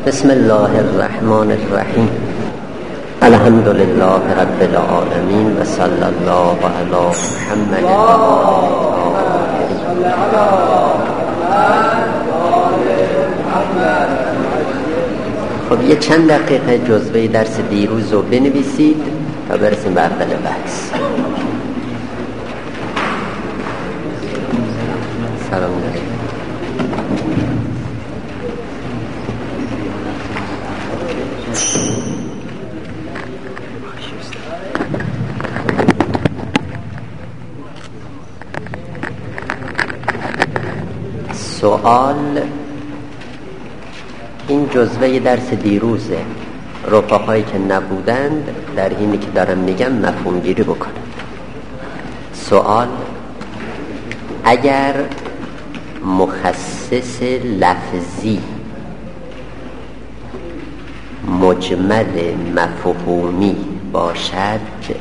بسم الله الرحمن الرحیم. الحمد لله رب العالمین و صلی الله علی محمد. خب یه چند دقیقه جزوه درس دیروز رو بنویسید تا برسیم به اول بحث. سلام علیکم. سوال، این جزوه درس دیروزه. رفقایی که نبودند در اینی که دارم میگم مفهوم گیری بکنند. سوال: اگر مخصص لفظی مجمل مفهومی باشد،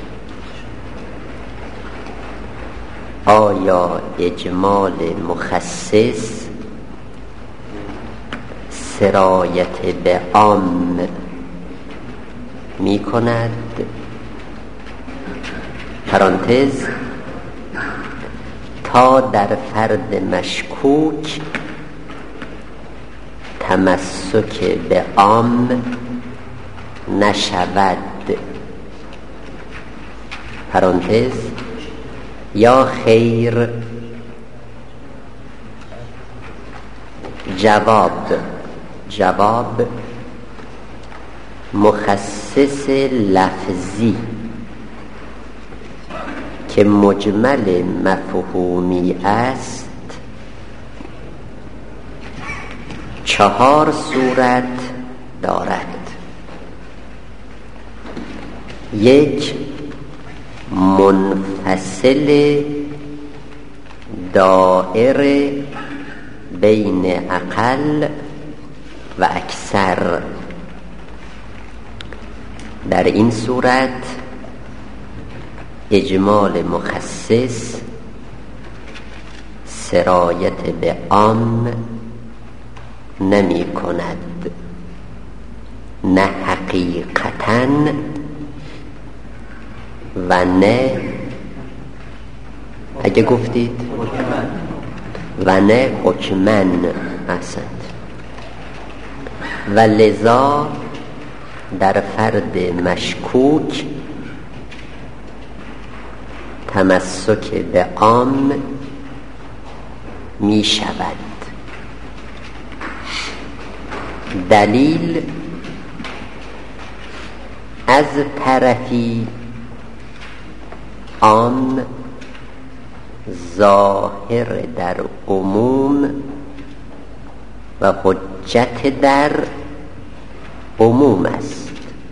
آیا اجمال مخصص سرایت به عام می کند؟ پرانتز، تا در فرد مشکوک تمسک به عام نشود. پرانتز، یا خیر؟ جواب مخصص لفظی که مجمل مفهومی است 4 صورت دارد. 1. منفصل دائر بین اقل و اکثر. در این صورت اجمال مخصص سرایت به عام نمی کند، نه حقیقتاً و نه، اگه گفتید و نه حکمن. احسنت. و لذا در فرد مشکوک تمسک به عام می شود. دلیل: از طرفی عام ظاهر در عموم و حجت در عموم است.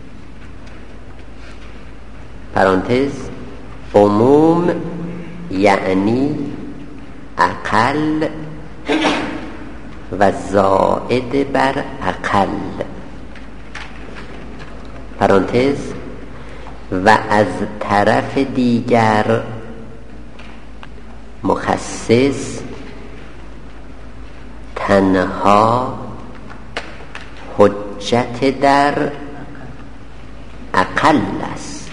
پرانتز، عموم یعنی اقل و زائد بر اقل. پرانتز، و از طرف دیگر مخصص تنها حجت در اقل است.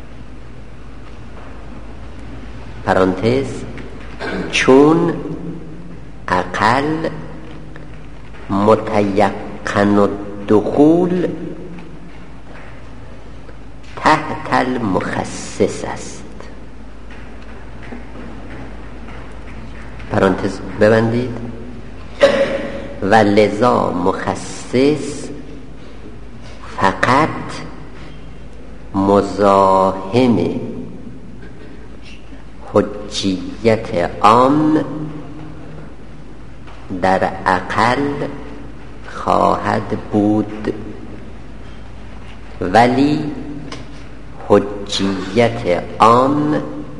پرانتز، چون اقل متیقن الدخول تحت المخصص است. پرانتز ببندید. و لذا مخصص فقط مزاحم حجیت عام در اقل خواهد بود، ولی حجیت عام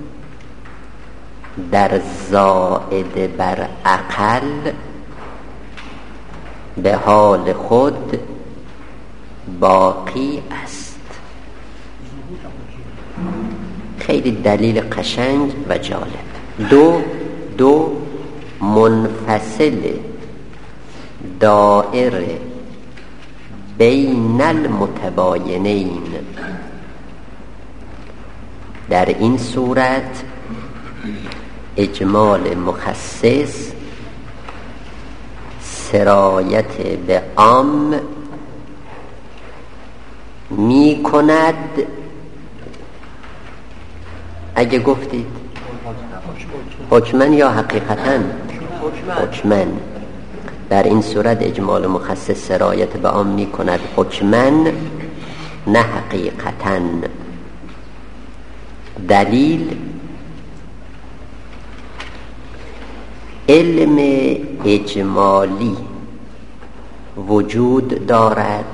در زائد بر اقل به حال خود باقی است. خیلی دلیل قشنگ و جالب. دو منفصل دائره بین المتباینین. در این صورت اجمال مخصص سرایت به عام می کند. اگه گفتید حکمن یا حقیقتاً؟ حکمن. در این صورت اجمال مخصص سرایت به عام می کند حکمن نه حقیقتاً. دلیل: علم اجمالی وجود دارد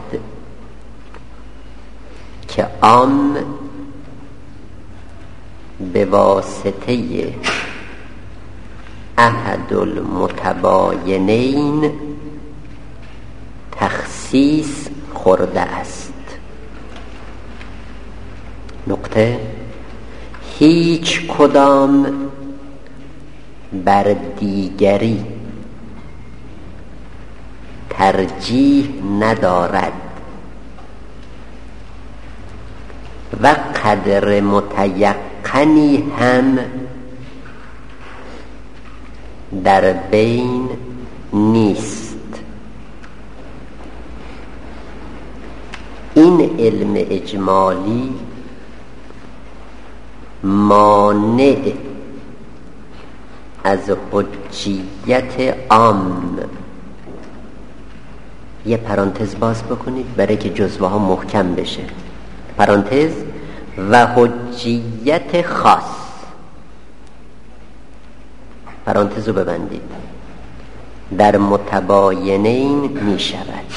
که عام به واسطه احد المتباینین تخصیص خورده است. نقطه: هیچ کدام بر دیگری ترجیح ندارد و قدر متیقنی هم در بین نیست. این علم اجمالی مانع از حجیت عام. یه پرانتز باز بکنید برای که جزوه ها محکم بشه. پرانتز: و حجیت خاص. پرانتز رو ببندید. در متباینین می شود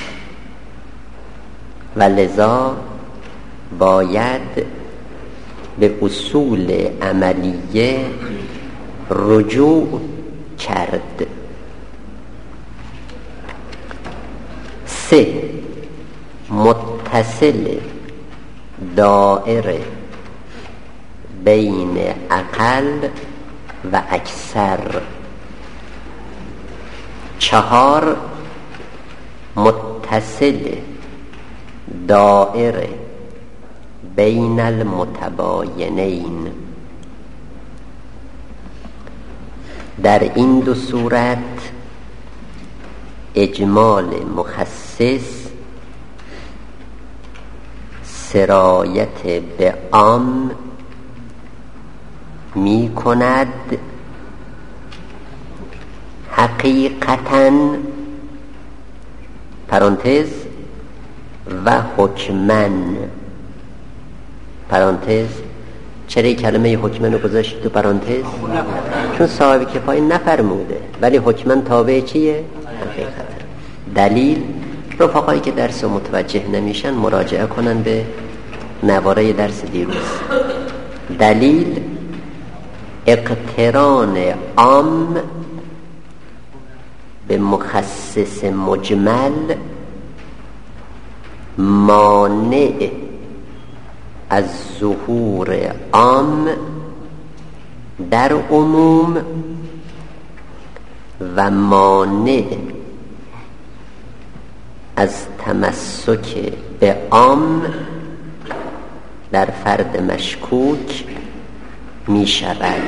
و لذا باید به اصول عملیه رجوع کرد. 3. متصل دائره بین اقل و اکثر. 4. متصل دائره بین المتباینین. در این دو صورت اجمال مخصص سرایت به عام می کند حقیقتاً پرانتز و حکمن. پرانتز: چرا این کلمه حکمن رو گذاشت تو پرانتز؟ چون صاحب کفایه نفرموده، ولی حکمن تابع چیه؟ حقیقت. دلیل: رفقایی که درس متوجه نمیشن مراجعه کنن به نواره درس دیروز. دلیل: اقتران عام به مخصص مجمل مانع از ظهور عام در عموم و مانع از تمسک به عام در فرد مشکوک می شود.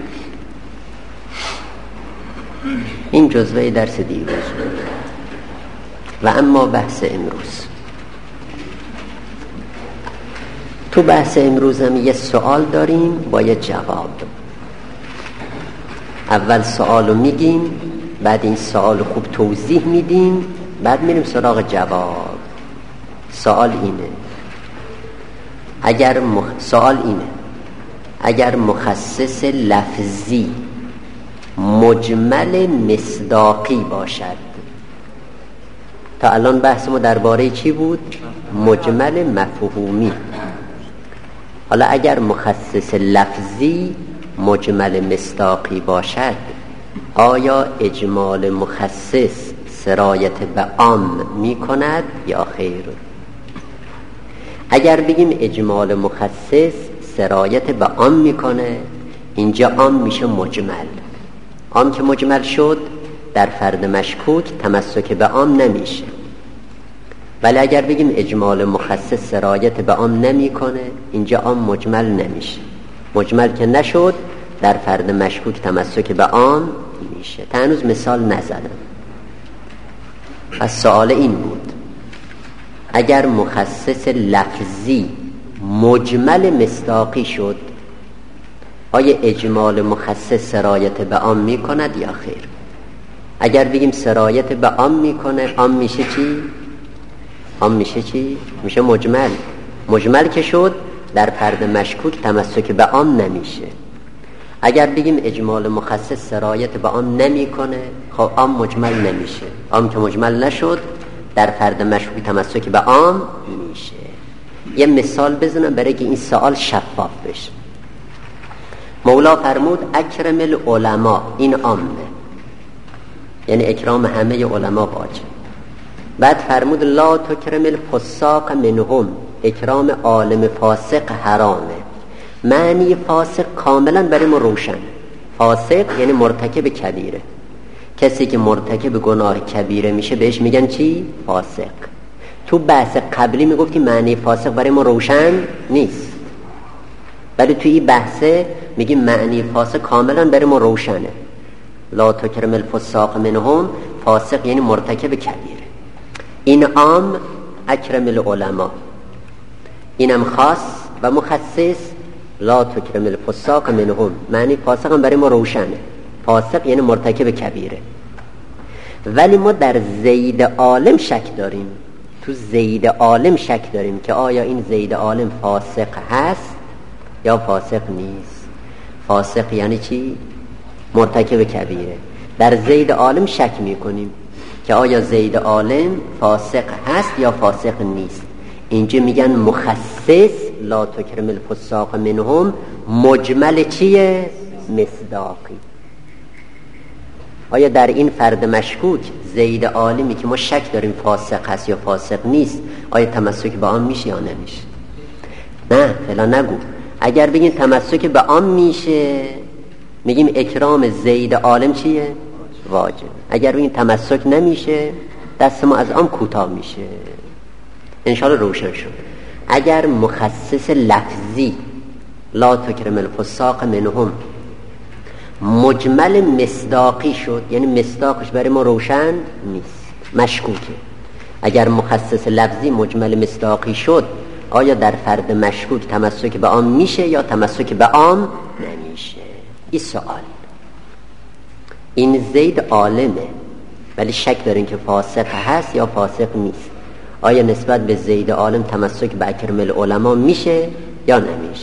این جزوه درس دیروز بود. و اما بحث امروز. تو بحث امروز هم یه سوال داریم با یه جواب. اول سوالو میگیم، بعد این سوالو خوب توضیح میدیم، بعد میریم سراغ جواب. سوال اینه: اگر مخصص لفظی مجمل مصداقی باشد. تا الان بحث ما درباره چی بود؟ مجمل مفهومی. حالا اگر مخصص لفظی مجمل مصداقی باشد، آیا اجمال مخصص سرایت به عام می کند یا خیر؟ اگر بگیم اجمال مخصص سرایت به عام می کنه، اینجا عام میشه مجمل. عام که مجمل شد در فرد مشکوک تمسک به عام نمیشه. ولی اگر بگیم اجمال مخصص سرایت به عام نمیکنه، اینجا عام مجمل نمیشه. مجمل که نشد در فرد مشکوک تمسک به عام میشه. تا هنوز مثال نزدم. پس سوال این بود اگر مخصص لفظی مجمل مصداقی شد، آیا اجمال مخصص سرایت به عام میکند یا خیر؟ اگر بگیم سرایت به عام میکنه، عام میشه چی؟ عام میشه چی؟ میشه مجمل. مجمل که شد در فرد مشکوک تمسک به عام نمیشه. اگر بگیم اجمال مخصص سرایت به عام نمیکنه، خب عام مجمل نمیشه. عام که مجمل نشد در فرد مشکوک تمسک به عام میشه. یه مثال بزنم برای که این سوال شفاف بشه. مولا فرمود اکرم العلماء، این عامه، یعنی اکرام همه علما واجب. بعد فرمود لا تکرم الفساق منهم، اکرام عالم فاسق حرامه. معنی فاسق کاملا برای ما روشن. فاسق یعنی مرتکب کبیره. کسی که مرتکب گناه کبیره میشه بهش میگن چی؟ فاسق. تو بحث قبلی میگفتی معنی فاسق برای ما روشن نیست، ولی تو این بحثه میگیم معنی فاسق کاملا برای ما روشنه. لا تکرم الفساق منهم، فاسق یعنی مرتکب کبیره. این عام اکرم العلماء، اینم خاص و مخصص لا تکرم الفساق منهم. معنی فاسق هم برای ما روشنه. فاسق یعنی مرتکب کبیره. ولی ما در زید عالم شک داریم. تو زید عالم شک داریم که آیا این زید عالم فاسق هست یا فاسق نیست. فاسق یعنی چی؟ مرتکب کبیره. در زید عالم شک میکنیم که آیا زید عالم فاسق هست یا فاسق نیست. اینجا میگن مخصص لا تکرم الفساق منهم، مجمل چیه؟ مصداقی. آیا در این فرد مشکوک زید عالمی که ما شک داریم فاسق هست یا فاسق نیست، آیا تمسک به آن میشه یا نمیشه؟ نه فعلا نگو. اگر بگیم تمسک به آن میشه، میگیم اکرام زید عالم چیه؟ واجب. اگر بگیم تمسک نمیشه، دست ما از آن کوتاه میشه. انشاءالله روشن شد. اگر مخصص لفظی لا تکرم الفساق منهم مجمل مصداقی شد، یعنی مصداقش برای ما روشن نیست، مشکوکه. اگر مخصص لفظی مجمل مصداقی شد، آیا در فرد مشکوک تمسک به عام میشه یا تمسک به عام نمیشه؟ این سوال. این زید عالمه ولی شک دارین که فاسق هست یا فاسق نیست. آیا نسبت به زید عالم تمسک به اکرم العلماء میشه یا نمیشه؟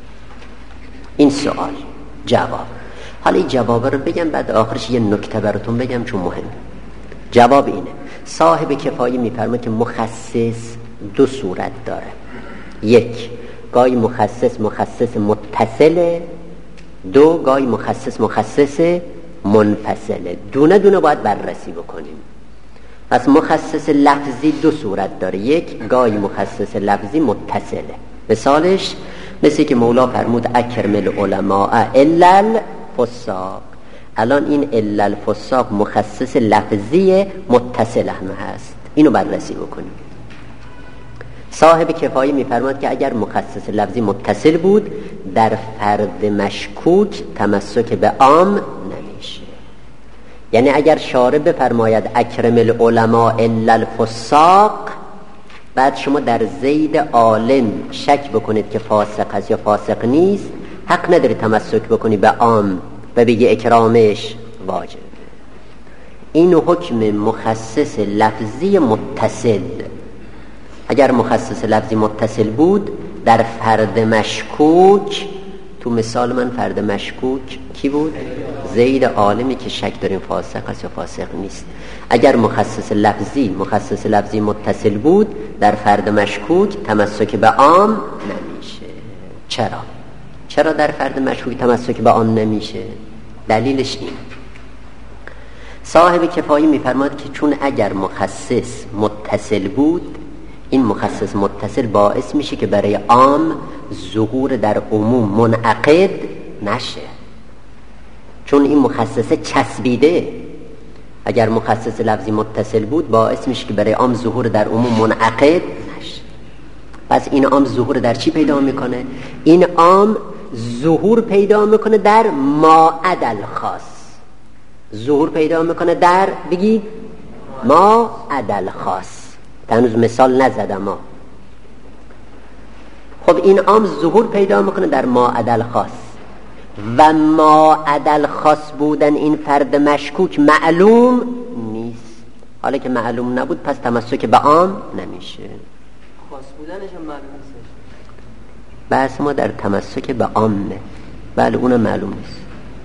این سوال. جواب. حالا این جواب رو بگم، بعد آخرش یه نکته براتون بگم چون مهم. جواب اینه: صاحب کفایه میفرماید که مخصص دو صورت داره. یک، گاهی مخصص متصله. دو، گاهی مخصص منفصله. دونه دونه باید بررسی بکنیم. پس مخصص لفظی دو صورت داره. یک، گاهی مخصص لفظی متصله. مثالش مثل که مولا فرمود اکرم العلماء الا الفساق. الان این الا الفساق مخصص لفظی متصل هم هست، اینو بررسی بکنیم. صاحب کفایه میفرماد که اگر مخصص لفظی متصل بود، در فرد مشکوک تمسک به عام نمیشه. یعنی اگر شارع بفرماید اکرم العلماء الا الفساق، بعد شما در زید عالم شک بکنید که فاسق هست یا فاسق نیست، حق نداری تمسک بکنی به عام و بگی اکرامش واجب. این حکم مخصص لفظی متصل. اگر مخصص لفظی متصل بود، در فرد مشکوک، تو مثال من فرد مشکوک کی بود؟ زید عالمی که شک داریم فاسق است یا فاسق نیست. اگر مخصص لفظی متصل بود، در فرد مشکوک تمسک به عام نمیشه. چرا در فرد مشکوک تمسک به عام نمیشه؟ دلیلش این: صاحب کفایه میفرماد که چون اگر مخصص متصل بود، این مخصص متصل باعث میشه که برای عام ظهور در عموم منعقد نشه، چون این مخصص چسبیده. اگر مخصص لفظی متصل بود باعث میشه که برای عام ظهور در عموم منعقد نشه. پس این عام ظهور در چی پیدا میکنه؟ این عام ظهور پیدا میکنه در ما عدا الخاص. ظهور پیدا میکنه در، بگید، ما عدا الخاص. هنوز مثال نزدم ما. خب این عام ظهور پیدا میکنه در ما عدا الخاص و ما عدا الخاص بودن این فرد مشکوک معلوم نیست. حالا که معلوم نبود پس تمسک به عام نمیشه. خاص بودنش هم معلوم نیست. بس ما در تمسک به عامه. بله اونم معلوم نیست.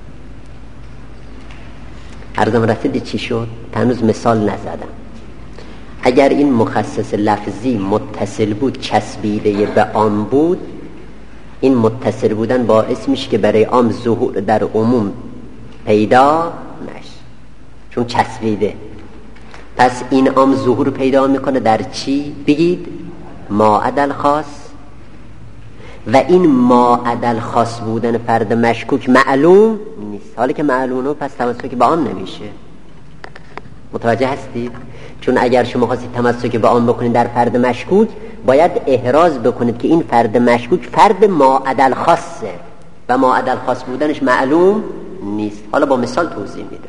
عرضم رسید چی شد؟ هنوز مثال نزدم. اگر این مخصص لفظی متصل بود، چسبیده به عام بود، این متصل بودن باعث میشه که برای عام ظهور در عموم پیدا نشه، چون چسبیده. پس این عام ظهور پیدا میکنه در چی؟ بگید ما عدا الخاص. و این ما عدا الخاص بودن فرد مشکوک معلوم نیست. حالا که معلومه پس تمسک به عام نمیشه. متوجه هستید؟ چون اگر شما خواستید تمسک به عام بکنید در فرد مشکوک، باید احراز بکنید که این فرد مشکوک فرد ما عدا الخاصه و ما عدا الخاص بودنش معلوم نیست. حالا با مثال توضیح میدم.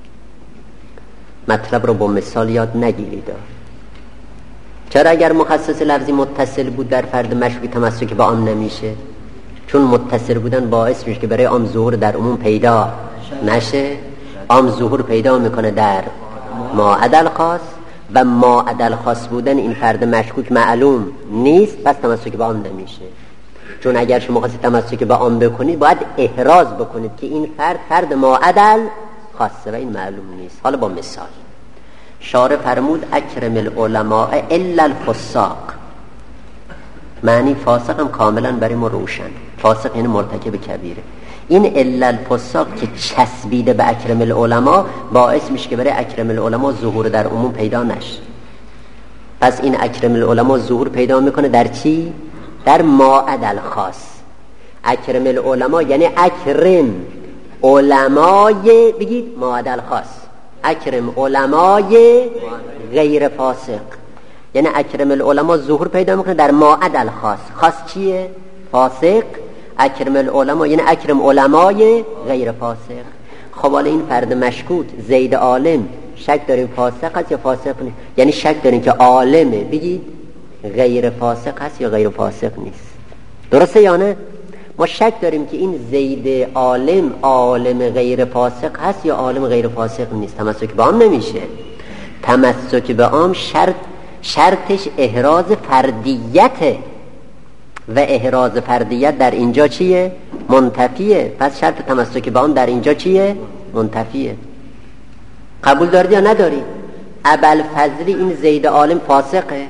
مطلب رو با مثال یاد نگیرید. چرا اگر مخصص لفظی متصل بود در فرد مشکوک تمسک به عام نمیشه؟ چون متصل بودن باعث میشه که برای عام ظهور در عموم پیدا نشه. عام ظهور پیدا میکنه در ما عدا الخاص و ما عدا الخاص بودن این فرد مشکوک معلوم نیست، پس تمسک به عام نمیشه. چون اگر شما خواستید تمسک به عام بکنید باید احراز بکنید که این فرد ما عدا الخاصه و این معلوم نیست. حالا با مثال شارع فرمود اکرم العلماء الا الفساق. معنی فاسق هم کاملا برای ما روشن. فاسق یعنی مرتکب کبیره. این الا الفساق که چسبیده به اکرم العلماء باعث میشه که برای اکرم العلماء ظهور در عموم پیدا نشه. پس این اکرم العلماء ظهور پیدا میکنه در چی؟ در ما عدا الخاص. اکرم العلماء یعنی اکرم علمای، بگید ما عدا الخاص، اکرم علمای غیر فاسق. یعنی اکرم العلماء ظهور پیدا میکنه در ما عدا الخاص. خاص چیه؟ فاسق. اکرم العلماء یعنی اکرم علمای غیر فاسق. خب حالا این فرد مشکوک زید عالم شک داریم فاسق هست یا فاسق نیست؟ یعنی شک داریم که عالمه، بگید غیر فاسق هست یا غیر فاسق نیست. درسته یا نه؟ ما شک داریم که این زید عالم غیر فاسق هست یا عالم غیر فاسق نیست. تمسک به عام نمیشه. تمسک به عام شرطش احراز فردیته و احراز فردیت در اینجا چیه؟ منتفیه. پس شرط تمسک به عام در اینجا چیه؟ منتفیه. قبول دارید یا ندارید؟ ابوالفضلی این زید عالم فاسقه؟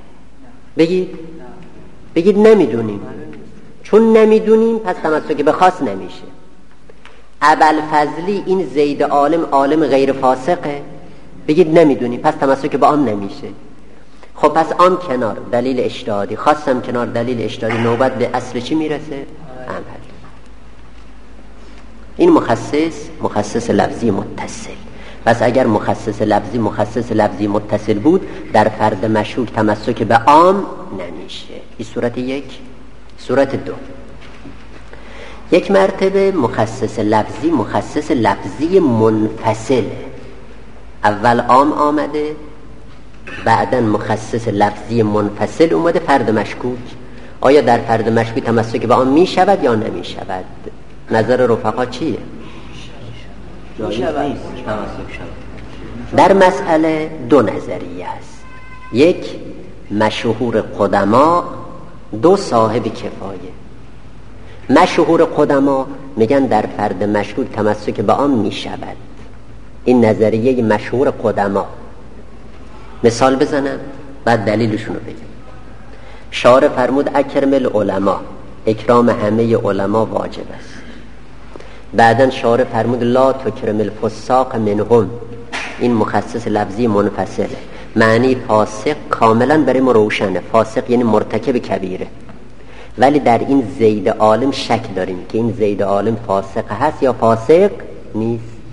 بگید نمیدونیم. چون نمیدونیم پس تمسک به خاص نمیشه. ابوالفضلی این زید عالم غیر فاسقه؟ بگید نمیدونیم پس تمسک به عام نمیشه. خب پس عام کنار، دلیل اجتهادی، خاصم کنار، دلیل اجتهادی، نوبت به اصل چی میرسه؟ عمل. این مخصص لفظی متصل. پس اگر مخصص لفظی متصل بود در فرد مشکوک تمسک به عام نمیشه. این صورت یک. صورت دو، یک مرتبه مخصص لفظی منفصل. اول عام آمده، بعدن مخصص لفظی منفصل اومده فرد مشکوک. آیا در فرد مشکوک تمسک به عام می شود یا نمی شود؟ نظر رفقا چیه؟ در مسئله دو نظریه است. یک مشهور قدما، دو صاحب کفایه. مشهور قدما میگن در فرد مشکوک تمسک به عام می شود. این نظریه مشهور قدما. مثال بزنم بعد دلیلشون رو بگم. شارع فرمود اکرم العلماء، اکرام همه علما واجب است. بعدن شارع فرمود لا تکرم الفساق منهم. این مخصص لفظی منفصله. معنی فاسق کاملا برای ما روشنه. فاسق یعنی مرتکب کبیره. ولی در این زید عالم شک داریم که این زید عالم فاسق هست یا فاسق نیست.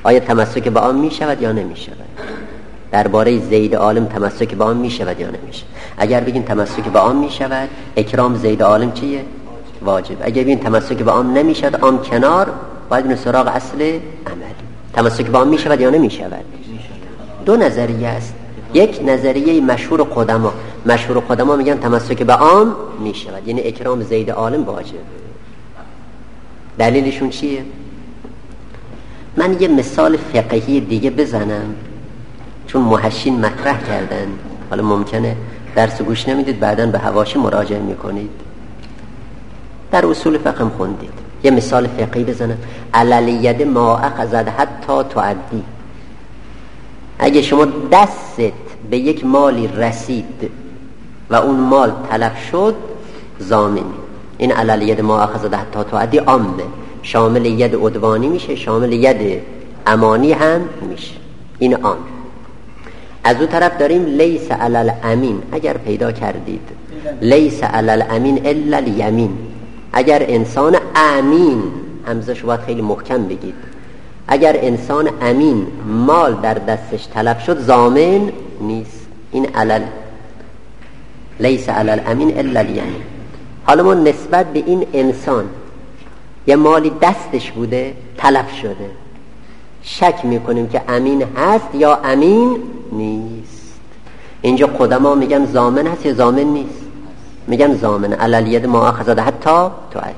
آیا تمسک به آن می شود یا نمی شود؟ درباره زید عالم تمسک به آن می شود یا نمی شود؟ اگر بگین تمسک به آن می شود، اکرام زید عالم چیه؟ واجب. اگر بگین تمسک به آن نمی شود، آن کنار، باید این سراغ اصل عمل. تمسک به آن می شود یا نمی شود؟ دو نظریه است. یک نظریه مشهور قدما میگن تمسک به آن می شود، یعنی اکرام زید عالم واجب. دلیلشون چیه؟ من یه مثال فقهی دیگه بزنم، چون محشین مطرح کردن، حالا ممکنه درس گوش نمیدید، بعداً به حواشی مراجعه میکنید، در اصول فقه خوندید. یه مثال فقهی بزنم. علالید ما اخذت حتی تعدی. اگه شما دستت به یک مالی رسید و اون مال تلف شد، ضامنی. این علالید ما اخذت حتی تعدی عامه، شامل ید عدوانی میشه، شامل ید امانی هم میشه، این عام. از اون طرف داریم لیس علل امین، اگر پیدا کردید لیس علل امین الا الیمین. اگر انسان امین، همزه شو باید خیلی محکم بگید، اگر انسان امین مال در دستش تلف شد ضامن نیست. این علل لیس علل امین الا الیمین. حالا ما نسبت به این انسان یه مالی دستش بوده تلف شده، شک میکنیم که امین هست یا امین نیست. اینجا قدما میگن ضامن هست یا ضامن نیست؟ میگن ضامن. علالید ما اخذت حتی تعدی.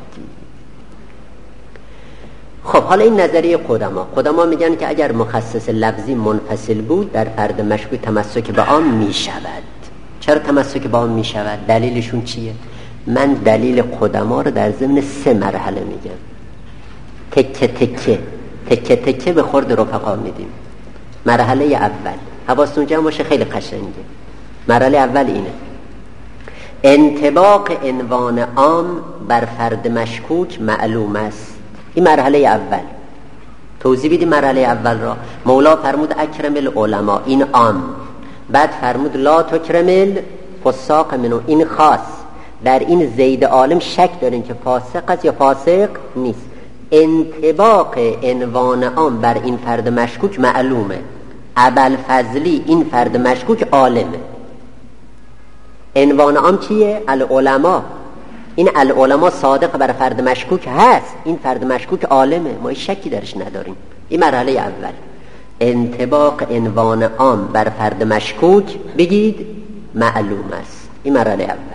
خب حالا این نظریه قدما میگن که اگر مخصص لفظی منفصل بود در فرد مشکوک تمسک به آن میشود. چرا تمسک به آن میشود؟ دلیلشون چیه؟ من دلیل قدما رو در ضمن 3 مرحله میگم، تکه تکه به خورد رفقا میدیم. مرحله اول، حواستون جمع باشه، خیلی قشنگه. مرحله اول اینه: انطباق عنوان عام بر فرد مشکوک معلوم است. این مرحله اول. توضیح بدیم مرحله اول را. مولا فرمود اکرم العلماء، این عام. بعد فرمود لا تکرم الفساق منو، این خاص. در این زید عالم شک دارین که فاسق است یا فاسق نیست. انطباق عنوان عام بر این فرد مشکوک معلومه. ابوالفضلی این فرد مشکوک عالمه. عنوان عام چیه؟ العلماء. این العلماء صادق بر فرد مشکوک هست، این فرد مشکوک عالمه، ما هیچ شکی درش نداریم. این مرحله اول. انطباق عنوان عام بر فرد مشکوک بگید معلوم است. این مرحله اول.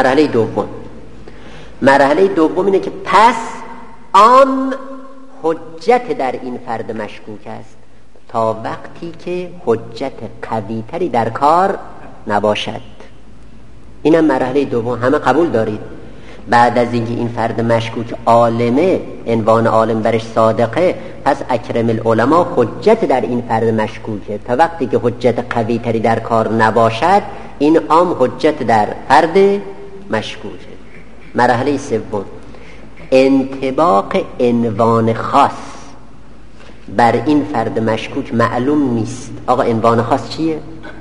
مرحله دوم اینه که پس عام حجت در این فرد مشکوک است تا وقتی که حجت قوی تری در کار نباشد. اینم مرحله دوم. همه قبول دارید؟ بعد از اینکه این فرد مشکوک عالمه، عنوان عالم برش صادقه، پس اکرم العلماء حجت در این فرد مشکوکه تا وقتی که حجت قوی تری در کار نباشد، این عام حجت در فرد مشکوکه. مرحله سوم، انطباق عنوان خاص بر این فرد مشکوک معلوم نیست. آقا عنوان خاص چیه؟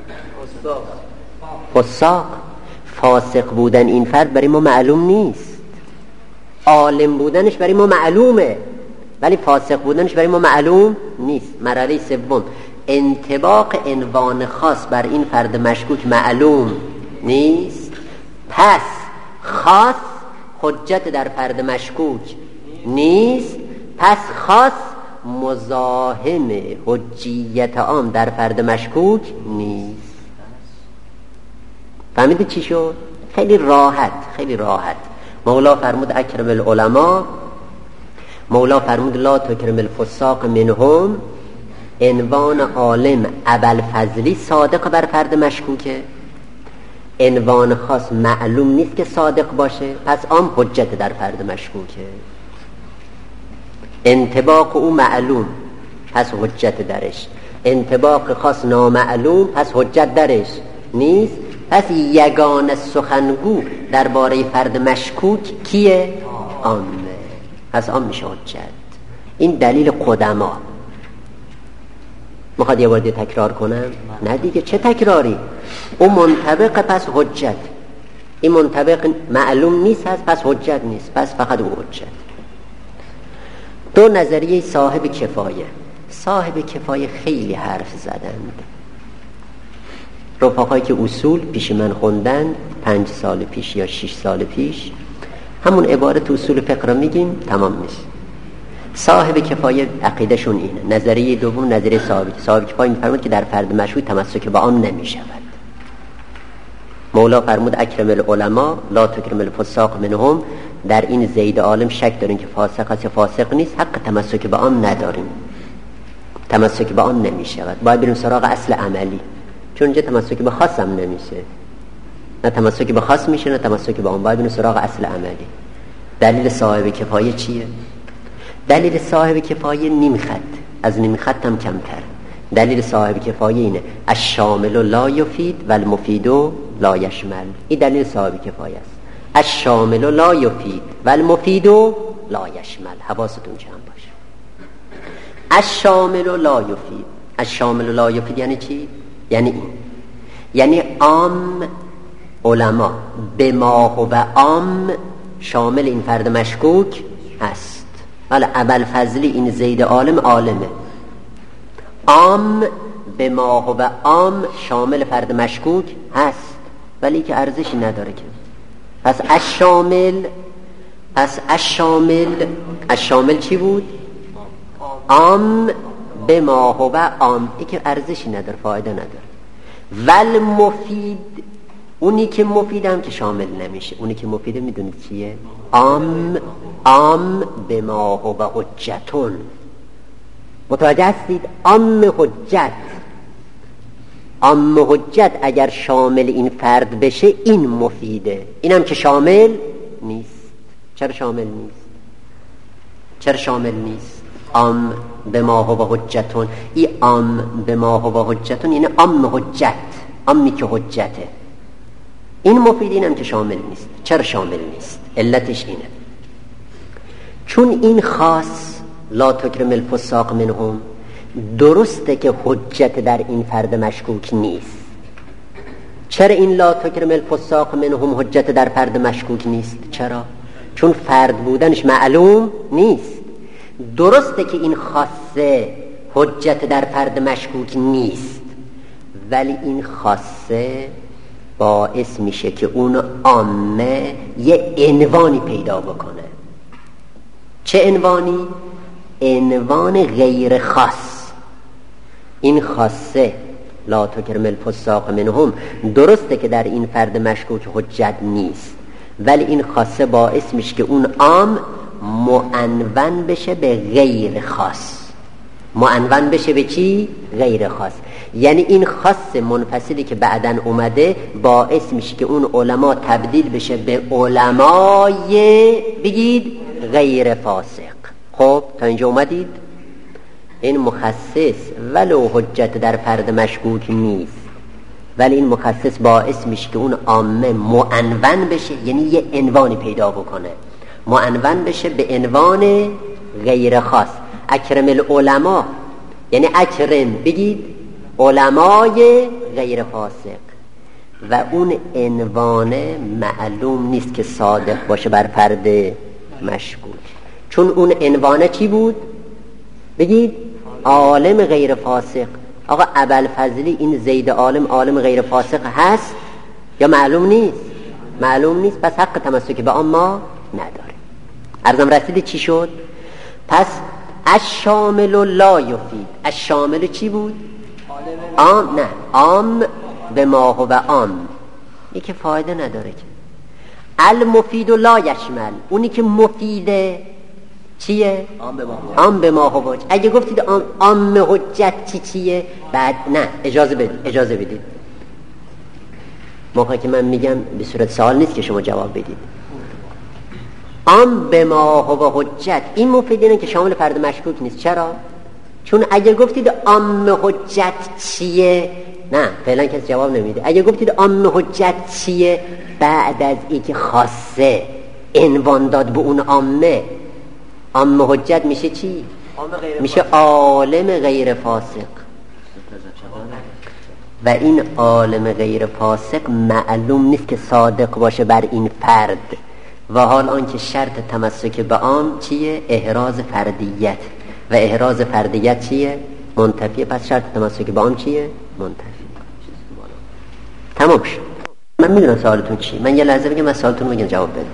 فساق. فاسق بودن این فرد برای ما معلوم نیست، عالم بودنش برای ما معلومه، ولی فاسق بودنش برای ما معلوم نیست. مرحله سوم، انطباق عنوان خاص بر این فرد مشکوک معلوم نیست، پس خاص حجت در فرد مشکوک نیست، پس خاص مزاحم حجیت عام در فرد مشکوک نیست. فهمیدید چی شد؟ خیلی راحت. مولا فرمود اکرم العلماء، مولا فرمود لا تکرم الفساق منهم. عنوان عالم ابوالفضلی صادق بر فرد مشکوکه، عنوان خاص معلوم نیست که صادق باشه، پس عام حجت در فرد مشکوکه. انطباق او معلوم، پس حجت درش. انطباق خاص نامعلوم، پس حجت درش نیست. پس یگانه سخنگو درباره فرد مشکوک کیه؟ عامه. پس عام میشه حجت. این دلیل قدما. میخواد یه بار دیگه تکرار کنم؟ نه دیگه، چه تکراری؟ اون منطبق پس حجت، این منطبق معلوم نیست هست پس حجت نیست، پس فقط او حجت. دو نظریه صاحب کفایه. صاحب کفایه خیلی حرف زدند. رفقایی که اصول پیش من خوندن 5 سال پیش یا 6 سال پیش، همون عبارت اصول فقه را میگیم تمام میشه. صاحب کفایه عقیدهشون اینه. نظریه دوم نظریه صاحب کفایه میفرمود که در فرد مشهود تمسک به آن نمیشود. مولا فرمود اکرم العلماء لا تکرم الفساق منهم. در این زید عالم شک دارین که فاسق است یا فاسق نیست، حق تمسک به آن نداریم، تمسک به آن نمیشود. باید بریم سراغ اصل عملی، چون اینجا تمسک به خاص هم نمیشه، نه تمسک به خاص میشه نه تمسک به آن. باید بریم سراغ اصل عملی. دلیل صاحب کفایه چیه؟ دلیل صاحب کفایه نیم خط، از نیم خط هم کمتر. دلیل صاحب کفایه اینه الشامل لا یفید و المفید لا یشمل. این دلیل صاحب کفایه است. الشامل لا یفید و المفید لا یشمل. حواستون جمع باشه. الشامل لا یفید. الشامل لا یفید یعنی چی؟ یعنی این، یعنی عام علما به ما هو عام شامل این فرد مشکوک هست. حالا ابوالفضلی این زید عالم عالمه، عام به ما هو عام شامل فرد مشکوک هست، ولی که ارزشی نداره که. پس الشامل چی بود؟ عام به ما هو عام، ای که ارزشی نداره، فایده نداره. ول مفید، اونی که مفید هم که شامل نمیشه. اونی که مفیده میدونید چیه؟ عام به ما هو حجتون. متوجه هستید؟ عام حجت اگر شامل این فرد بشه این مفیده، اینم که شامل نیست. چرا شامل نیست؟ عام به ما هو حجتون. این عام به ما هو حجتون یعنی عام حجت، عامی که حجته. این مفید، اینم که شامل نیست. چرا شامل نیست؟ علتش اینه چون این خاص لا تکرم الفساق منهم، درسته که حجت در این فرد مشکوک نیست. چرا این لا تکرم الفساق منهم حجت در فرد مشکوک نیست؟ چرا؟ چون فرد بودنش معلوم نیست. درسته که این خاصه حجت در فرد مشکوک نیست، ولی این خاصه باعث میشه که اون عامه یه عنوانی پیدا بکنه. چه عنوانی؟ عنوان غیر خاص. این خاصه لا تکرم الفساق منهم درسته که در این فرد مشکوک حجت نیست، ولی این خاصه باعث میشه که اون عام معنون بشه به غیر خاص. معنون بشه به چی؟ غیر خاص. یعنی این خاص منفصلی که بعدن اومده باعث میشه که اون علما تبدیل بشه به علمای بگید غیر فاسق. خب تا اینجا اومدید؟ این مخصص ولو حجت در فرد مشکوک نیست، ولی این مخصص باعث میشه که اون عامه معنون بشه، یعنی یه عنوانی پیدا بکنه، معنون بشه به عنوان غیر خاص. اکرم العلماء یعنی اکرم بگید علمای غیر فاسق، و اون عنوان معلوم نیست که صادق باشه بر فرد مشکوک. چون اون عنوانه چی بود؟ بگید عالم غیر فاسق. آقا ابوالفضلی این زید عالم غیر فاسق هست یا معلوم نیست؟ معلوم نیست، پس حق تمسک به آن ما نداره. عرضم رسید چی شد؟ پس الشامل لا یفید. الشامل چی بود؟ عام. نه، عام به ما هو عام، این که فایده نداره که. المفید لا یشمل، اونی که مفیده چیه؟ عام به ما هو. اگه گفتید عام حجت چیه؟ بعد نه، اجازه بدید. موقعی که من میگم به صورت سوال نیست که شما جواب بدید. عام به ما هو حجت، این مفید اینه که شامل فرد مشکوک نیست. چرا؟ چون اگه گفتید عام حجت چیه، نه فعلا کسی جواب نمیده. اگه گفتید عام حجت چیه، بعد از اینکه خاصه عنوان داد به اون عامه، عام حجت میشه چی؟ میشه عالم غیر فاسق. و این عالم غیر فاسق معلوم نیست که صادق باشه بر این فرد، و حال آنکه شرط تمسک به عام چیه؟ احراز فردیت. و احراز فردیت چیه؟ منتفیه، پس شرط تمسک با آن چیه؟ منتفی. تمام شد. من میدونم سوالتون چی، من یه لحظه بگم سوالتون بگم جواب بده.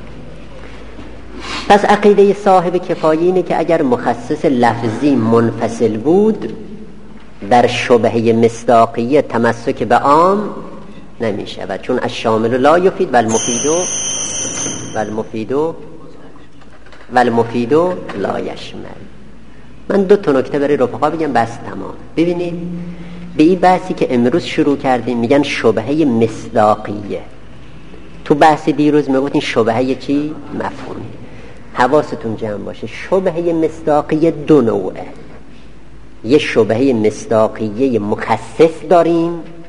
پس عقیده صاحب کفایه اینه که اگر مخصص لفظی منفصل بود در شبهه مصداقیه تمسک به عام نمیشه و چون الشامل لا یفید والمفید لا یشمل. من 2 نکته برای رفقا بگم بس تمام. ببینید به این بحثی که امروز شروع کردیم میگن شبهه مصداقیه. تو بحث دیروز میگفتین شبهه چی؟ مفهومی. حواستون جمع باشه، شبهه مصداقیه 2 نوعه. یه شبهه مصداقیه مخصص داریم،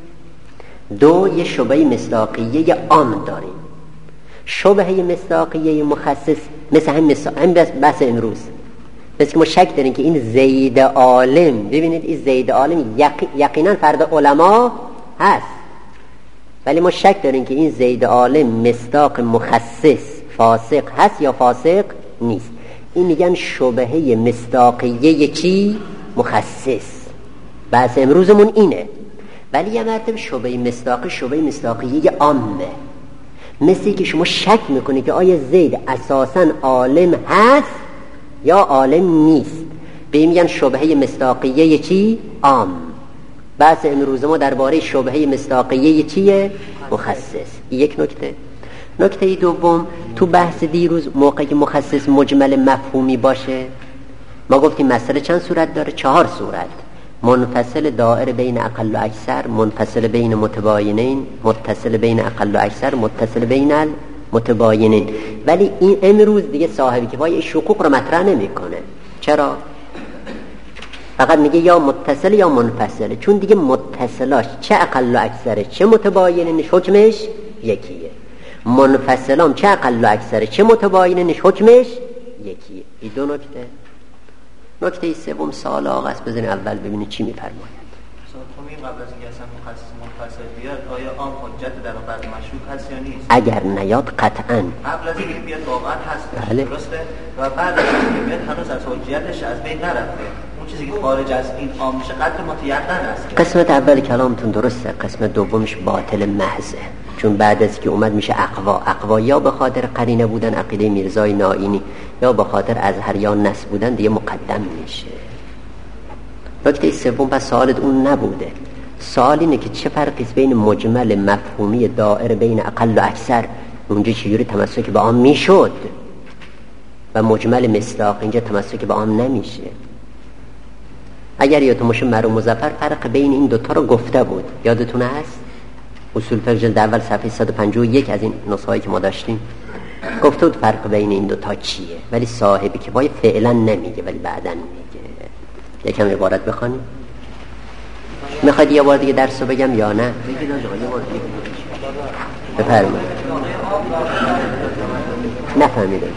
2 یه شبهه مصداقیه عام داریم. شبهه مصداقیه مخصص مثل همین بحث امروز، مثل که ما شک داریم که این زید عالم، ببینید این زید عالم یقینا فرد علما هست، ولی ما شک داریم که این زید عالم مصداق مخصص فاسق هست یا فاسق نیست. این میگن شبهه مصداقیه چی؟ مخصص. بحث امروزمون اینه. ولی یه مرتبه شبهه مصداقیه عامه، مثل که شما شک میکنی که آیا زید اساساً عالم هست یا عالم نیست، به این میگن شبهه مصداقیه چی؟ عام. بحث امروز ما درباره شبهه مصداقیه چیه؟ مخصص. یک نکته. نکته دوم، تو بحث دیروز موقعی که مخصص مجمل مفهومی باشه ما گفتیم مسئله چند صورت داره؟ 4 صورت. منفصل دائر بین اقل و اکثر، منفصل بین متباینین، متصل بین اقل و اکثر، متصل بین المتباینین. ولی این امروز دیگه صاحب کفایه شقوق رو مطرح نمیکنه. چرا؟ فقط میگه یا متصل یا منفصله، چون دیگه متصلاش چه اقل و اکثره چه متباینینش حکمش یکیه، منفصلام چه اقل و اکثره چه متباینینش حکمش یکیه. این 2 نکته. نکته سوم سوال آقا است، بزنید اول ببینید چی میفرماید. قبل از اینکه اصلا مخصص منفصل بیاد آیا عام حجت در بعد مشروط هست یا نیست؟ اگر نیاد قطعاً قبل از اینکه بیاد واقعا هست. بله. درسته؟ و بعد از اینکه بیاد هنوز از حجتش از بین نرفته. اون چیزی که خارج از این عام میشه قدر متیقن است. قسمت اول کلامتون درسته، قسمت دومش باطل محضه، چون بعد از که اومد میشه اقوا یا به خاطر قرینه بودن عقیده میرزای نائینی یا به خاطر ازهر یا نص بودن دیگه مقدم میشه. نکته سوم پس سوالت اون نبوده، سوال اینه که چه فرقی است بین مجمل مفهومی دائر بین اقل و اکثر، اونجا چجوری تمسک به عام میشد، و مجمل مصداق اینجا تمسک به عام نمیشه. اگر یادتون باشه مرحوم مظفر فرق بین این 2 تا رو گفته بود، یادتون هست؟ اصول فقه جلد اول صفحه 151 از این نسخه‌ای که ما داشتیم گفته بود فرق بین این 2 تا چیه، ولی صاحب کفایه فعلا نمیگه ولی بعداً میگه. یکم عبارت بخونیم. میخواید یه بار دیگه درس رو بگم یا نه؟ بگید آقا یه بار دیگه بفرمایید. نفهمیدم.